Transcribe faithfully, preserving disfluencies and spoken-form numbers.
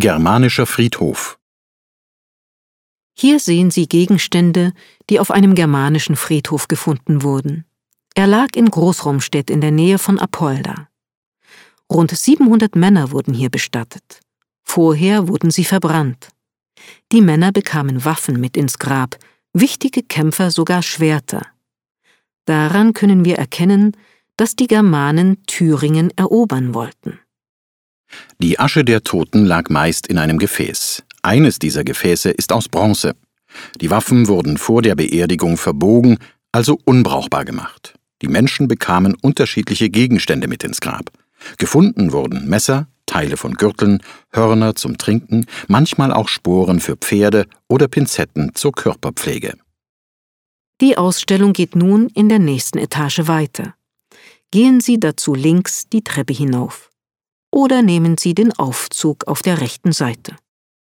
Germanischer Friedhof. Hier sehen Sie Gegenstände, die auf einem germanischen Friedhof gefunden wurden. Er lag in Großromstedt in der Nähe von Apolda. Rund siebenhundert Männer wurden hier bestattet. Vorher wurden sie verbrannt. Die Männer bekamen Waffen mit ins Grab, wichtige Kämpfer sogar Schwerter. Daran können wir erkennen, dass die Germanen Thüringen erobern wollten. Die Asche der Toten lag meist in einem Gefäß. Eines dieser Gefäße ist aus Bronze. Die Waffen wurden vor der Beerdigung verbogen, also unbrauchbar gemacht. Die Menschen bekamen unterschiedliche Gegenstände mit ins Grab. Gefunden wurden Messer, Teile von Gürteln, Hörner zum Trinken, manchmal auch Sporen für Pferde oder Pinzetten zur Körperpflege. Die Ausstellung geht nun in der nächsten Etage weiter. Gehen Sie dazu links die Treppe hinauf. Oder nehmen Sie den Aufzug auf der rechten Seite.